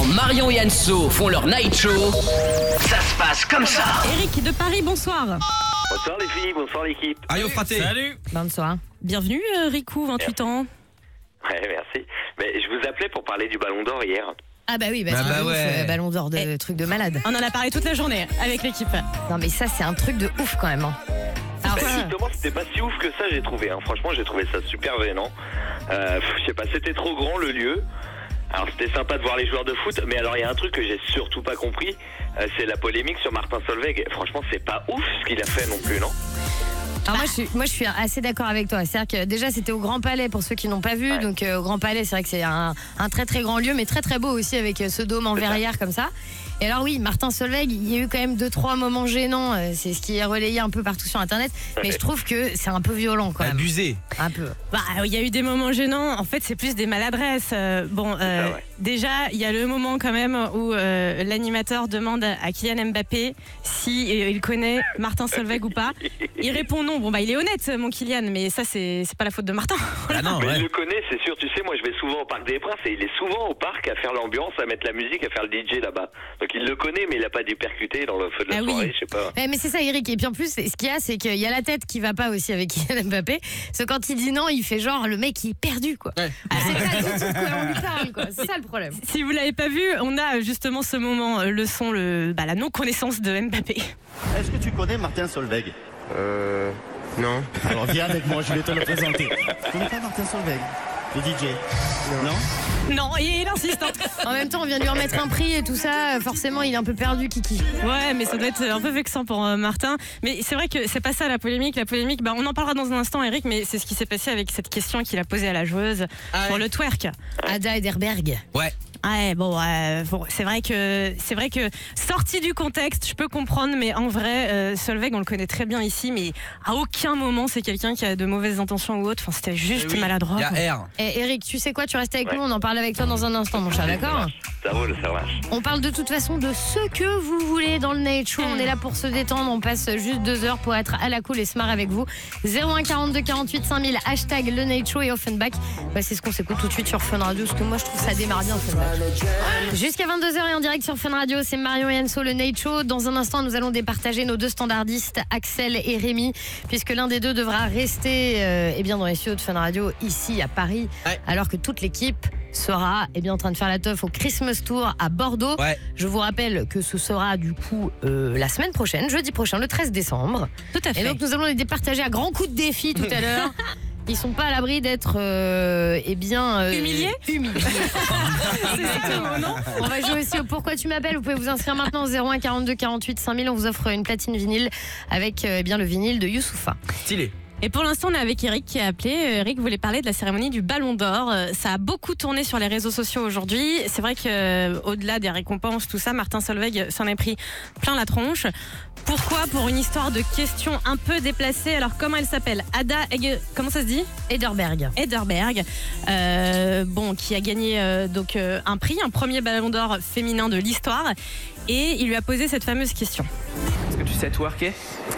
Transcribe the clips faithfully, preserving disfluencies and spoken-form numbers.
Marion et Anso font leur night show, ça se passe comme ça. Eric de Paris, bonsoir. Bonsoir les filles, bonsoir l'équipe. Aïe au fraté. Salut. Bonsoir. Bienvenue euh, Riku, vingt-huit ans. Ouais, merci. Mais je vous appelais pour parler du Ballon d'Or hier. Ah bah oui, bah, Ah c'est bah ouf, ouais. euh, ballon d'or de Eh. truc de malade. On en a parlé toute la journée avec l'équipe. Non mais ça c'est un truc de ouf quand même. Hein. Alors, Bah, ça- justement, c'était pas si ouf que ça, j'ai trouvé. Hein. Franchement, j'ai trouvé ça super gênant. Euh, pff, je sais pas, c'était trop grand le lieu. Alors c'était sympa de voir les joueurs de foot, mais alors il y a un truc que j'ai surtout pas compris, euh, c'est la polémique sur Martin Solveig. Franchement, c'est pas ouf ce qu'il a fait non plus, non? Alors moi je suis moi je suis assez d'accord avec toi. C'est-à-dire que déjà c'était au Grand Palais pour ceux qui n'ont pas vu. Ouais. Donc euh, au Grand Palais, c'est vrai que c'est un, un très très grand lieu, mais très très beau aussi avec euh, ce dôme en C'est ça. verrière comme ça. Et alors oui, Martin Solveig, il y a eu quand même deux trois moments gênants. euh, C'est ce qui est relayé un peu partout sur Internet. Mais je trouve que c'est un peu violent quand même. Abusé. Un peu. Bah, il y a eu des moments gênants. En fait, c'est plus des maladresses. Euh, bon, euh, ça, ouais. déjà, il y a le moment quand même où euh, l'animateur demande à Kylian Mbappé si euh, il connaît Martin Solveig ou pas. Il répond non. Bon, bah, il est honnête, mon Kylian, mais ça, c'est c'est pas la faute de Martin. Ah non, Mais ouais. je le connais, c'est sûr. Tu sais, moi, je vais souvent au Parc des Princes et il est souvent au parc à faire l'ambiance, à mettre la musique, à faire le D J là-bas. Donc il le connaît, mais il a pas dû percuter dans le feu de la Ah oui. soirée, je sais pas. Ouais, mais c'est ça, Eric. Et puis en plus, ce qu'il y a, c'est qu'il y a la tête qui va pas aussi avec Kylian Mbappé. Parce que quand il dit non, il fait genre le mec il est perdu, quoi. Ouais. Ah, c'est pas du tout de quoi on lui parle, quoi. C'est ça le problème. Si vous l'avez pas vu, on a justement ce moment, euh, le son, le, bah, la non-connaissance de Mbappé. Est-ce que tu connais Martin Solveig? Euh. Non. Alors viens avec moi, je vais te le présenter. Tu connais pas Martin Solveig, le D J? Non. Non, et il insiste. hein. En même temps, on vient de lui remettre un prix et tout ça. Forcément, il est un peu perdu, Kiki. Ouais, mais ça doit être un peu vexant pour euh, Martin. Mais c'est vrai que c'est pas ça la polémique. La polémique, bah, on en parlera dans un instant, Eric, mais c'est ce qui s'est passé avec cette question qu'il a posée à la joueuse Ah pour ouais. le twerk. Ada Ederberg. Ouais. Ouais, bon, euh, bon, c'est vrai que c'est vrai que sorti du contexte, je peux comprendre, mais en vrai, euh, Solveig, on le connaît très bien ici, mais à aucun moment c'est quelqu'un qui a de mauvaises intentions ou autre. Enfin, c'était juste Eh oui. maladroit. Il y a quoi. R. Et Eric, tu sais quoi, tu restes avec Ouais. nous, on en parle avec toi dans un instant, mon cher, d'accord? Ça roule, ça marche. On parle de toute façon de ce que vous voulez dans le Night Show. On est là pour se détendre. On passe juste deux heures pour être à la cool et se marrer avec vous. zéro un quarante-deux quarante-huit cinq mille, hashtag le Night Show et Offenbach. Bah, c'est ce qu'on s'écoute tout de suite sur Fun Radio, parce que moi je trouve ça démarre bien Offenbach. Jusqu'à vingt-deux heures et en direct sur Fun Radio, c'est Marion et Anso, le Night Show. Dans un instant, nous allons départager nos deux standardistes, Axel et Rémi, puisque l'un des deux devra rester euh, eh bien, dans les studios de Fun Radio ici à Paris, Ouais. alors que toute l'équipe sera eh bien, en train de faire la teuf au Christmas Tour à Bordeaux. Ouais. Je vous rappelle que ce sera du coup euh, la semaine prochaine, jeudi prochain, le treize décembre. Tout à fait. Et donc nous allons les départager à grands coups de défi tout à l'heure. Ils sont pas à l'abri d'être euh, eh bien euh, Humiliés humiliés. C'est ça le mot, non? On va jouer aussi au Pourquoi tu m'appelles. Vous pouvez vous inscrire maintenant au zéro un quarante-deux quarante-huit cinq mille. On vous offre une platine vinyle avec euh, eh bien le vinyle de Youssoupha. Stylé. Et pour l'instant, on est avec Eric qui a appelé. Euh, Eric voulait parler de la cérémonie du Ballon d'Or. Euh, Ça a beaucoup tourné sur les réseaux sociaux aujourd'hui. C'est vrai que euh, au-delà des récompenses, tout ça, Martin Solveig s'en est pris plein la tronche. Pourquoi? Pour une histoire de questions un peu déplacées. Alors, comment elle s'appelle? Ada Ege... Comment ça se dit? Ederberg. Ederberg, euh, bon, qui a gagné euh, donc euh, un prix, un premier Ballon d'Or féminin de l'histoire. Et il lui a posé cette fameuse question. Est-ce que tu sais twerker?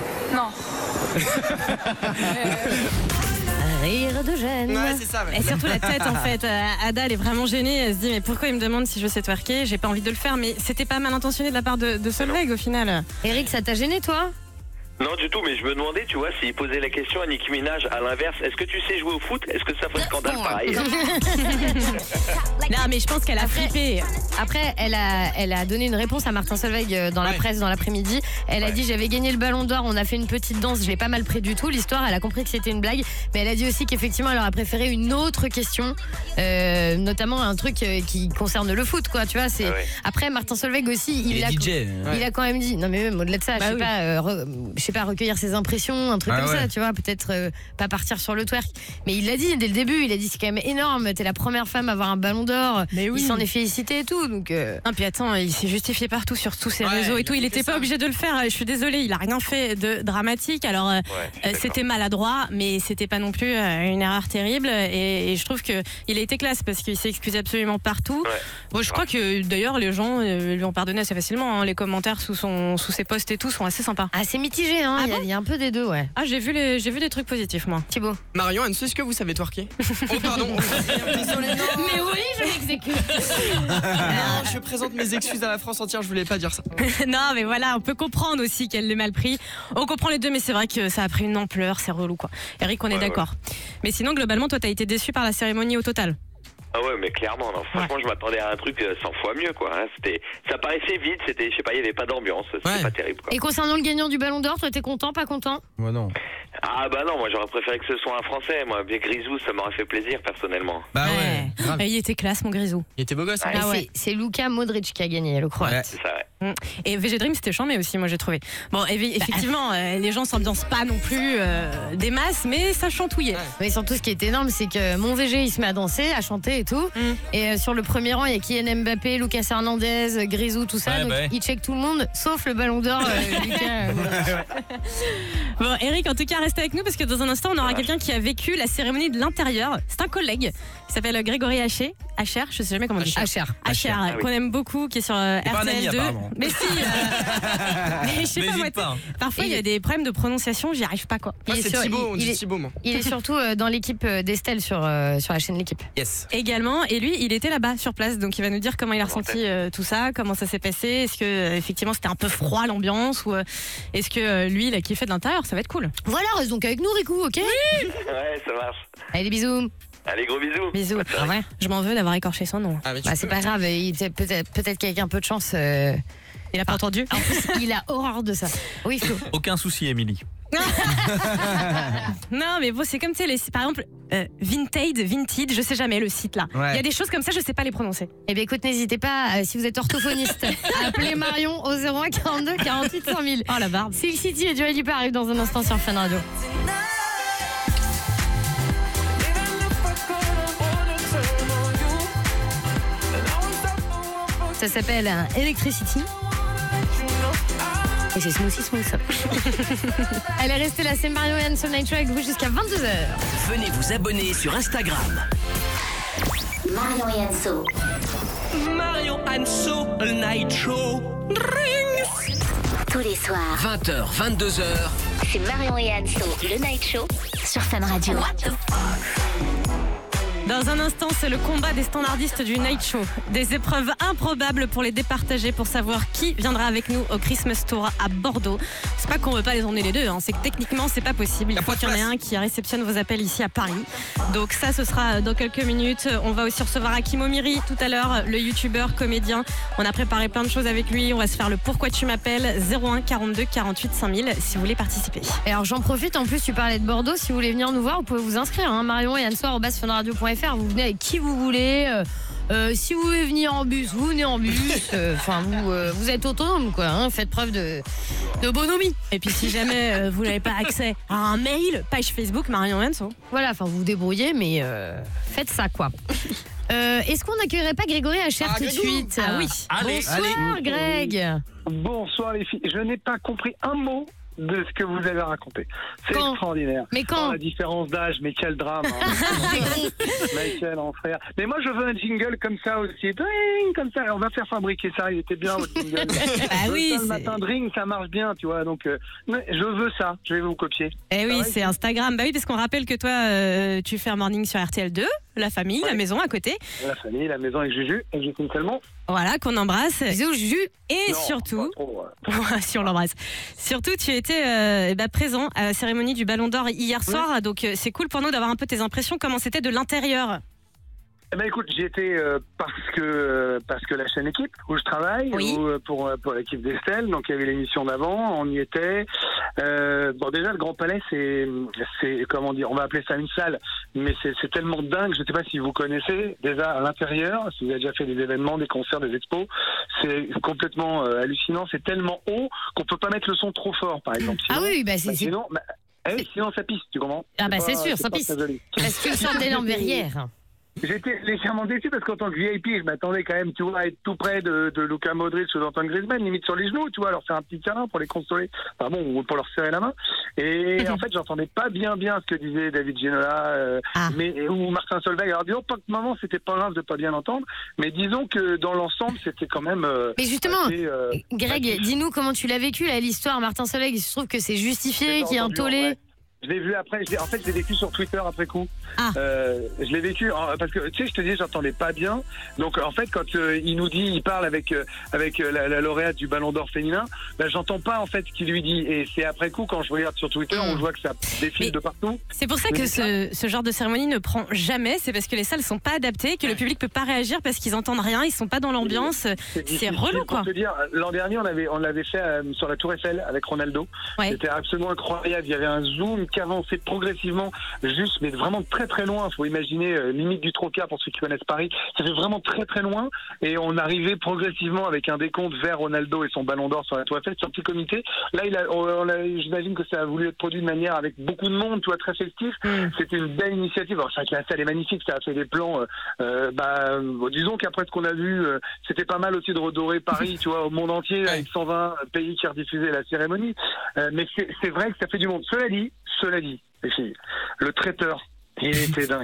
Rire de gêne. Ouais, c'est ça. Et surtout la tête en fait. Euh, Ada elle est vraiment gênée. Elle se dit mais pourquoi il me demande si je sais twerker? J'ai pas envie de le faire. Mais c'était pas mal intentionné de la part de, de Solveig au final. Eric, ça t'a gêné toi? Non, du tout, mais je me demandais, tu vois, s'il posait la question à Nicki Minaj à l'inverse, est-ce que tu sais jouer au foot? Est-ce que ça fait scandale pareil? Non mais je pense qu'elle a Après- flippé. Après, elle a, elle a donné une réponse à Martin Solveig euh, dans la Ouais. presse dans l'après-midi. Elle a Ouais. dit j'avais gagné le Ballon d'Or, on a fait une petite danse, je l'ai pas mal pris du tout. L'histoire, elle a compris que c'était une blague, mais elle a dit aussi qu'effectivement, elle aurait préféré une autre question, euh, notamment un truc euh, qui concerne le foot, quoi. Tu vois, c'est Ah ouais. après Martin Solveig aussi, il, Il est a, D J. il a quand même dit non mais même au-delà de ça, Bah je sais oui. pas, euh, re- je sais pas recueillir ses impressions, un truc Ah comme ça, ouais. tu vois, peut-être euh, pas partir sur le twerk. Mais il l'a dit dès le début, il a dit c'est quand même énorme, t'es la première femme à avoir un Ballon d'Or. Mais oui. Il s'en est félicité et tout, donc. euh, Non, puis attends, il s'est justifié partout sur tous ses Ouais, réseaux et il tout. a Il fait était pas ça. obligé de le faire. Je suis désolée, il a rien fait de dramatique. Alors, euh, Ouais, euh, d'accord. c'était maladroit, mais c'était pas non plus euh, une erreur terrible. Et, et je trouve que il a été classe parce qu'il s'est excusé absolument partout. Ouais. Bon, je crois que d'ailleurs les gens euh, lui ont pardonné assez facilement. hein. Les commentaires sous son, sous ses posts et tout sont assez sympas. Ah, c'est mitigé, ouais, hein, Ah il y a- bon il y, a un peu des deux, ouais. Ah, j'ai vu, les, j'ai vu des trucs positifs, moi. Thibaut. Marion, Anne, est-ce que vous savez twerker? Oh pardon, désolé, non. Mais oui, je l'exécute. Non, je présente mes excuses à la France entière, je voulais pas dire ça. Non, mais voilà, on peut comprendre aussi qu'elle l'ait mal pris. On comprend les deux, mais c'est vrai que ça a pris une ampleur, c'est relou, quoi. Eric, on est Ouais, d'accord. Mais sinon, globalement, toi, t'as été déçu par la cérémonie au total? Ah ouais, mais clairement, non. Franchement, je m'attendais à un truc euh, cent fois mieux, quoi. hein. C'était, ça paraissait vide, c'était, je sais pas, il y avait pas d'ambiance, c'était Ouais. pas terrible, quoi. Et concernant le gagnant du Ballon d'Or, toi, t'es content, pas content? Moi non. Ah bah non, moi j'aurais préféré que ce soit un Français, moi. Bien Grisou, ça m'aurait fait plaisir, personnellement. Bah ouais, grave. Et il était classe, mon grisou. Il était beau gosse. Ouais. Et Ah ouais. c'est- C'est Luka Modric qui a gagné, le Croate. Ouais. C'est ça, ouais. Et V G Dream, c'était chambé aussi, moi, j'ai trouvé. Bon, évi- effectivement, euh, les gens s'ambiancent pas non plus euh, des masses, mais ça chantouillait. Ouais. Mais surtout, ce qui est énorme, c'est que mon V G, il se met à danser, à chanter et tout. Mm. Et euh, sur le premier rang, il y a Kylian Mbappé, Lucas Hernandez, Grisou, tout ça. Ouais, donc, bah ouais. il check tout le monde, sauf le Ballon d'Or, euh, Lucas. euh, Bon, Eric, en tout cas, reste avec nous parce que dans un instant, on aura quelqu'un qui a vécu la cérémonie de l'intérieur. C'est un collègue qui s'appelle Grégory Haché. Hacher, je sais jamais comment on dit. Hacher. Hacher, Ah oui. qu'on aime beaucoup, qui est sur euh, C'est pas un ami, R T L deux. apparemment. Mais si, euh, mais je sais pas, moi, N'hésite pas. parfois il y a des problèmes de prononciation, j'y arrive pas, quoi. Moi, Il est c'est sur- Thibaut, on il- dit il est- Thibaut, moi. Il est surtout euh, dans l'équipe euh, d'Estelle sur, euh, sur la chaîne L'équipe. Yes. Également, et lui, il était là-bas sur place, donc il va nous dire comment il a ressenti euh, tout ça, comment ça s'est passé, est-ce que euh, effectivement c'était un peu froid l'ambiance, ou euh, est-ce que euh, lui il a kiffé de l'intérieur, ça va être cool. Voilà, reste donc avec nous, Rico, ok? Ouais, ça marche. Allez, bisous. Allez, gros bisous. Bisous. Ah ouais. Je m'en veux d'avoir écorché son nom. Ah, mais tu Bah, peux. c'est pas grave, il- peut-être peut-être qu'avec un peu de chance, euh, Il a pas entendu. en plus, il a horreur de ça. Oui, Flo. Aucun souci, Émilie. Non, mais bon, c'est comme tu sais, les- par exemple, euh, Vinted, Vinted, je sais jamais le site là. Il Ouais. y a des choses comme ça, je sais pas les prononcer. Eh bien, écoute, n'hésitez pas, euh, si vous êtes orthophoniste, à appeler Marion au zéro un quarante-deux quarante-huit cent mille. Oh la barbe. Silk City et Dua Lipa arrivent dans un instant sur Fun Radio. Ça s'appelle euh, Electricity. Et c'est smoothie smooth. Elle est restée là, c'est Mario et Anson Night Show avec vous jusqu'à vingt-deux heures. Venez vous abonner sur Instagram. Marion et Anso. Marion Anso Night Show. Tous les soirs, vingt heures, vingt-deux heures. c'est Marion et Anso, le Night Show sur Fun Radio. Dans un instant, c'est le combat des standardistes du Night Show. Des épreuves improbables pour les départager, pour savoir qui viendra avec nous au Christmas Tour à Bordeaux. C'est pas qu'on veut pas les emmener les deux, hein, c'est que techniquement c'est pas possible. Il faut qu'il y en ait un qui réceptionne vos appels ici à Paris. Donc ça, ce sera dans quelques minutes. On va aussi recevoir Hakim Omiri tout à l'heure, le youtubeur, comédien. On a préparé plein de choses avec lui. On va se faire le pourquoi tu m'appelles, zéro un quarante-deux quarante-huit cinq mille si vous voulez participer. Et alors j'en profite, en plus tu parlais de Bordeaux, si vous voulez venir nous voir, vous pouvez vous inscrire, hein, Marion et Anso arobase fun radio point f r, vous venez avec qui vous voulez, euh, euh, si vous voulez venir en bus, vous venez en bus, euh, enfin vous, euh, vous êtes autonome quoi, hein, faites preuve de, de bonhomie. Et puis si jamais euh, vous n'avez pas accès à un mail, page Facebook Marion Enso. Voilà, enfin vous vous débrouillez, mais euh, faites ça quoi. Euh, Est-ce qu'on n'accueillerait pas Grégory Hacher Ah, tout de Grégou. suite? Ah oui. Allez, Bonsoir allez. Greg. Bonsoir les filles. Je n'ai pas compris un mot de ce que vous avez raconté. C'est Quand extraordinaire. Mais Oh, quand? la différence d'âge, mais quel drame. Hein. Michael en frère. Mais moi, je veux un jingle comme ça aussi. Dring, comme ça. On va faire fabriquer ça. Il était bien votre jingle. Ah oui, le c'est- matin, dring, ça marche bien, tu vois. Donc, euh, mais je veux ça. Je vais vous copier. Eh oui, va, c'est Instagram. Bah oui, parce qu'on rappelle que toi, euh, tu fais un morning sur R T L deux, la famille, la Ouais. maison à côté. La famille, la maison avec Juju et Justine Salmon. Voilà, qu'on embrasse. Bisous Juju. Et Non, surtout, pas trop, ouais. si on l'embrasse. Surtout, tu étais euh, bah, présent à la cérémonie du Ballon d'Or hier soir. Donc, euh, c'est cool pour nous d'avoir un peu tes impressions. Comment c'était de l'intérieur? Eh ben écoute, j'y étais euh, parce que euh, parce que la chaîne Équipe où je travaille, Oui. où, euh, pour euh, pour l'équipe d'Estelle, donc il y avait l'émission d'avant, on y était. Euh, bon déjà le Grand Palais c'est c'est comment dire, on va appeler ça une salle, mais c'est c'est tellement dingue. Je sais pas si vous connaissez déjà à l'intérieur, si vous avez déjà fait des événements, des concerts, des expos, c'est complètement euh, hallucinant. C'est tellement haut qu'on peut pas mettre le son trop fort, par exemple. Ah Sinon- oui, bah c'est bah, c'est- sinon, bah, eh oui, sinon ça pisse, tu comprends? Ah bah, pas- c'est sûr, ça pas pisse. très joli. parce que le sort d'énorme verrière. j'étais légèrement déçu parce qu'en tant que V I P, je m'attendais quand même, tu vois, à être tout près de, de Luka Modric ou d'Antoine Griezmann, limite sur les genoux, tu vois, leur faire un petit câlin pour les consoler, enfin bon, ou pour leur serrer la main. Et en fait, j'entendais pas bien bien ce que disait David Ginola, euh, Ah. mais ou Martin Solveig. Alors disons pas que moment, c'était pas grave de pas bien entendre, mais disons que dans l'ensemble, c'était quand même. Euh, Mais justement, assez, euh, Greg, assez- dis-nous comment tu l'as vécu là, l'histoire. Martin Solveig, il se trouve que c'est justifié, J'ai qu'il y a un entendu, en tollé. vrai. Je l'ai vu après, je l'ai- en fait, je l'ai vécu sur Twitter après coup. Ah. Euh, je l'ai vécu en- parce que tu sais, je te dis, j'entendais pas bien. Donc en fait, quand euh, il nous dit, il parle avec euh, avec euh, la, la lauréate du Ballon d'Or féminin, ben j'entends pas en fait ce qu'il lui dit. Et c'est après coup, quand je regarde sur Twitter, on voit que ça défile Mais- de partout. C'est pour ça que ce, ce genre de cérémonie ne prend jamais, c'est parce que les salles sont pas adaptées, que le public peut pas réagir parce qu'ils entendent rien, ils sont pas dans l'ambiance. C'est difficile relou pour quoi. te dire, l'an dernier, on avait on l'avait fait euh, sur la Tour Eiffel avec Ronaldo. Ouais. C'était absolument incroyable. Il y avait un zoom qui avançait progressivement, juste, mais vraiment très très loin. Faut imaginer euh, limite du Trocas pour ceux qui connaissent Paris. Ça fait vraiment très très loin, et on arrivait progressivement avec un décompte vers Ronaldo et son Ballon d'Or sur la Tour Eiffel, sur un petit comité. Là, il a, on, on a- j'imagine que ça a voulu être produit de manière avec beaucoup de monde, tu vois, très festif. C'était une belle initiative. Alors, c'est vrai que la salle est magnifique, ça a fait des plans. Euh, euh, bah, euh, disons qu'après ce qu'on a vu, euh, c'était pas mal aussi de redorer Paris, tu vois, au monde entier, avec cent vingt pays qui rediffusaient la cérémonie. Euh, mais c'est, c'est vrai que ça fait du monde. Cela dit, cela dit, les filles, le traiteur, il était dingue.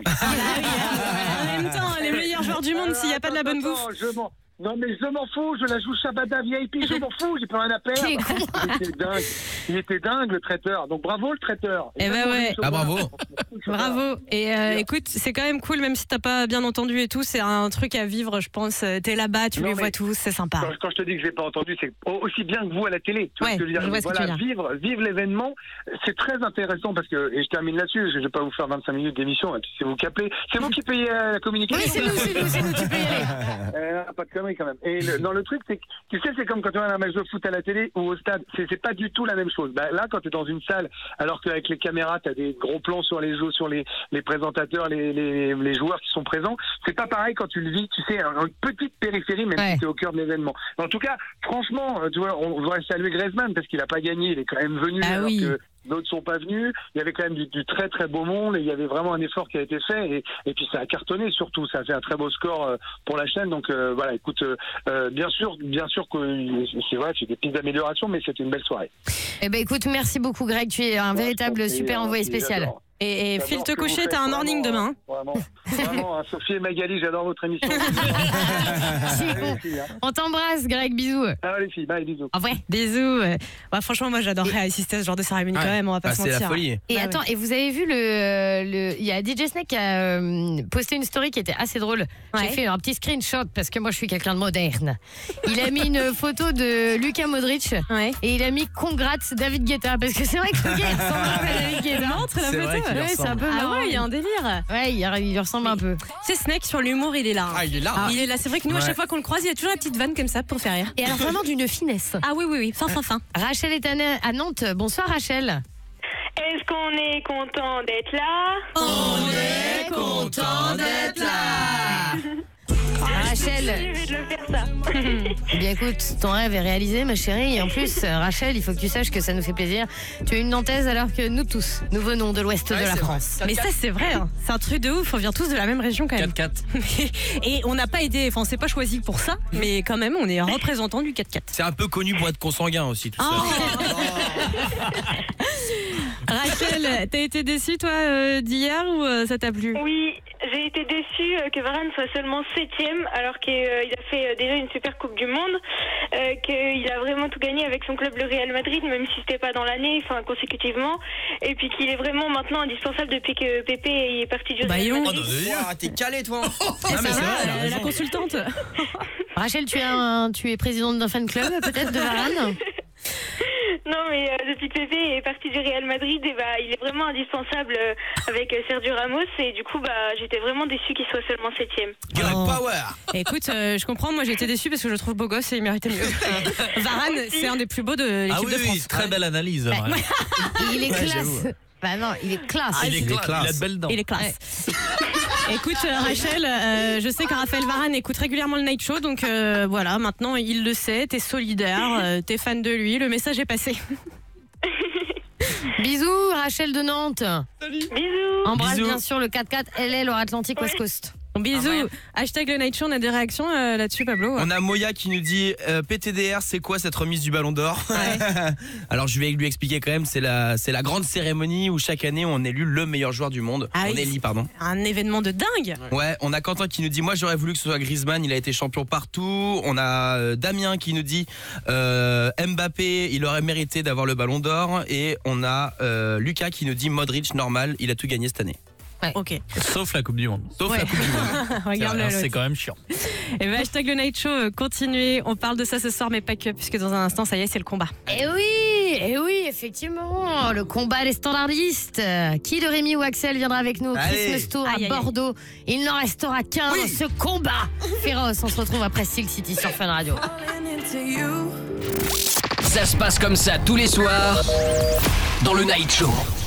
En même temps, les meilleurs joueurs du monde, s'il n'y a pas de la bonne Attends, bouffe. je m'en- Non mais je m'en fous, je la joue Shabada V I P, je m'en fous, j'ai plus rien à perdre. T'es con. Il était dingue, il était dingue le traiteur. Donc bravo le traiteur. Eh ben ouais. Ah, bravo. Bravo. Et euh, écoute, c'est quand même cool, même si t'as pas bien entendu et tout, c'est un truc à vivre, je pense. T'es là-bas, tu Non, les mais- vois tous, c'est sympa. Quand, quand je te dis que je l'ai pas entendu, c'est aussi bien que vous à la télé. Tu vois Ouais, ce que je veux dire. je vois ce que Voilà, tu veux dire. vivre, vivre l'événement, c'est très intéressant parce que, et je termine là-dessus, je vais pas vous faire vingt-cinq minutes d'émission, et puis c'est vous qui appelez. C'est vous qui payez euh, la communication. Oui, c'est nous, c'est nous, c'est nous, tu peux y aller. Euh, pas de conneries quand même. Et le, dans le truc, c'est que, tu sais, c'est comme quand tu vas à un match de foot à la télé ou au stade, c'est, c'est pas du tout la même chose. Bah, là, quand tu es dans une salle, alors qu'avec les caméras, tu as des gros plans sur les jeux, sur les, les présentateurs, les, les, les joueurs qui sont présents, c'est pas pareil quand tu le vis, tu sais, en une petite périphérie, même Ouais. si tu es au cœur de l'événement. Mais en tout cas, franchement, euh, tu vois, on, on devrait saluer Griezmann parce qu'il a pas gagné, il est quand même venu Ah alors oui. que d'autres sont pas venus. Il y avait quand même du, du très très beau monde et il y avait vraiment un effort qui a été fait et, et puis ça a cartonné surtout. Ça a fait un très beau score euh, pour la chaîne. Donc euh, voilà, écoute, euh, euh, bien sûr, bien sûr que euh, c'est vrai, c'est des pistes d'amélioration, mais c'était une belle soirée. Eh ben écoute, merci beaucoup Greg, tu es un Ouais, véritable je t'en prie, super hein, envoyé puis spécial. j'adore. Et, et J'adore file ce te que vous coucher, faites, t'as un vraiment, morning demain. Vraiment, vraiment, hein, Sophie et Magali, j'adore votre émission. C'est Allez, con. les filles, hein. On t'embrasse Greg, bisous. Ah, les filles, bye, bisous. En vrai. Bisous. euh. Ouais, franchement, moi j'adorerais assister à ce genre de cérémonie quand même, on va pas Ah, se c'est mentir. la folie. Et Bah attends, ouais. et vous avez vu le, le, il y a D J Snake qui a euh, posté une story qui était assez drôle. J'ai Ouais. fait un petit screenshot parce que moi je suis quelqu'un de moderne. Il a mis une photo de Luka Modric Ouais. et il a mis congrats David Guetta parce que c'est vrai que le gars il ressemble un peu à David Guetta. Montre la C'est vrai photo. qu'il Ouais, c'est un peu Ah marrant. ouais, il y a un délire. Ouais, il, il lui ressemble un peu. C'est Snake sur l'humour, il est là. hein. Ah, il est là. Il est là. C'est vrai que nous, à Ouais. chaque fois qu'on le croise, il y a toujours la petite vanne comme ça pour faire rire. Et alors vraiment d'une finesse. Ah oui, oui, oui. Fin, fin, fin. Rachel est à Na- à Nantes. Bonsoir Rachel. Est-ce qu'on est content d'être là? On est content d'être là. Rachel, Je vais le faire ça. eh bien écoute, ton rêve est réalisé ma chérie. Et en plus, euh, Rachel, il faut que tu saches que ça nous fait plaisir. Tu es une Nantaise alors que nous tous, nous venons de l'ouest Ouais, de la c'est France. Mais ça, c'est vrai. hein. C'est un truc de ouf. On vient tous de la même région quand même. quatre quatre. Et on n'a pas été, enfin, c'est pas choisi pour ça, mais quand même, on est représentant du quatre quatre. C'est un peu connu pour être consanguin aussi, tout Oh. ça. Rachel, t'as été déçue toi euh, d'hier ou euh, ça t'a plu? Oui, j'ai été déçue euh, que Varane soit seulement septième alors qu'il a fait euh, déjà une super Coupe du Monde, euh, qu'il a vraiment tout gagné avec son club le Real Madrid, même si c'était pas dans l'année, enfin consécutivement, et puis qu'il est vraiment maintenant indispensable depuis que Pépé est parti du Bah, Real dis donc. Madrid. Ouah, t'es calé, toi. Ah, Non, mais ça c'est va, vrai, elle a euh, raison. la consultante. Rachel, tu es, un, tu es présidente d'un fan club peut-être de Varane? Non, mais euh, depuis que Pépé est parti du Real Madrid, et bah, il est vraiment indispensable euh, avec euh, Sergio Ramos, et du coup, bah, j'étais vraiment déçue qu'il soit seulement septième. Girl Oh. power. Écoute, euh, je comprends, moi j'ai été déçue parce que je le trouve beau gosse et il méritait mieux. Varane, c'est un des plus beaux de l'équipe Ah oui, de oui, France. très belle analyse. Bah, vraiment. Il est Ouais, classe. j'avoue. Bah non, il est classe. il, est il est classe. classe. Il a de belles dents. Il est classe. Écoute, euh, Rachel, euh, je sais que Raphaël Varane écoute régulièrement le Night Show, donc euh, voilà, maintenant il le sait, t'es solidaire, euh, t'es fan de lui, le message est passé. Bisous Rachel de Nantes. Bisous. Embrasse Bisous. bien sûr le quatre quatre L L Loire Atlantique West Coast. Bisous. Ah ouais. Hashtag le Night Show, on a des réactions euh, là-dessus, Pablo. On a Moya qui nous dit euh, P T D R, c'est quoi cette remise du Ballon d'Or? Alors je vais lui expliquer quand même, c'est la, c'est la grande cérémonie où chaque année on élit le meilleur joueur du monde. Ah on oui, élit, pardon. Un événement de dingue. Ouais, on a Quentin qui nous dit moi j'aurais voulu que ce soit Griezmann, il a été champion partout. On a euh, Damien qui nous dit euh, Mbappé, il aurait mérité d'avoir le Ballon d'Or. Et on a euh, Lucas qui nous dit Modric, normal, il a tout gagné cette année. Ouais. Ok. Sauf la Coupe du Monde. Sauf Ouais. la Coupe du Monde. Regarde C'est- le C'est l'autre. quand même chiant. Et ben, hashtag le Night Show, euh, continuez. On parle de ça ce soir, mais pas que, puisque dans un instant, ça y est, c'est le combat. Eh oui, eh oui, effectivement, le combat des standardistes. Qui de Rémi ou Axel viendra avec nous au Allez. Christmas Tour à Aïe, aïe, aïe. Bordeaux? Il n'en restera qu'un. Ce combat féroce, on se retrouve après Silk City sur Fun Radio. Ça se passe comme ça tous les soirs dans le Night Show.